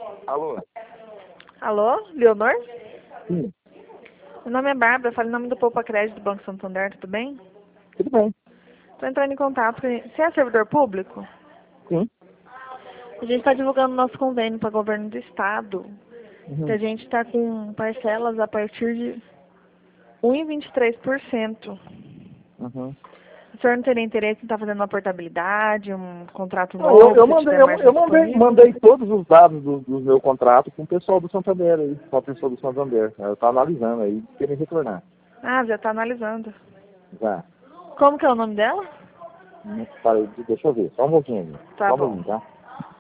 Alô? Alô, Leonor? Sim, Meu nome é Bárbara, falo em nome do Poupa Crédito do Banco Santander, tudo bem? tudo bem. Estou entrando em contato. Você é servidor público? Sim. A gente está divulgando nosso convênio para o governo do estado. Que a Uhum. gente está com parcelas a partir de 1,23%. Uhum. O senhor não teria interesse em estar fazendo uma portabilidade, um contrato Ah, eu, novo, eu se mandei, tiver eu, margem eu mandei, disponível? mandei todos os dados do meu contrato com o pessoal do Santander aí, com a pessoa do Santander. Eu estou analisando aí, queria retornar. Ah, já está analisando. Já. Como que é o nome dela? Parei, deixa eu ver, só um pouquinho aí. Tá Só um bom. pouquinho, tá?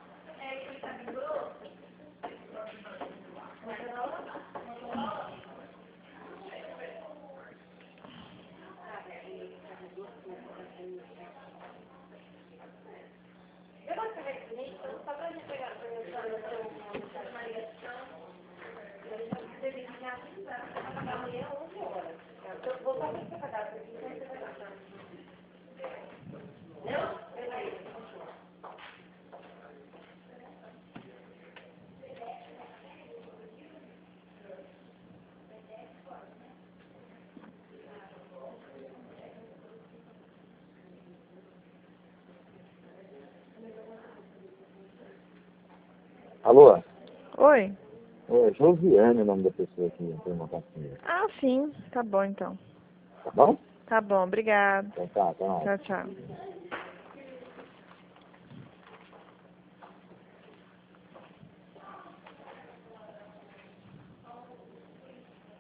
Alô? Oi? É Josiane o nome da pessoa que entrou em contato comigo. Ah, sim. Tá bom, então. Tá bom? Tá bom, obrigado. Então tá, tá. Tchau, tchau.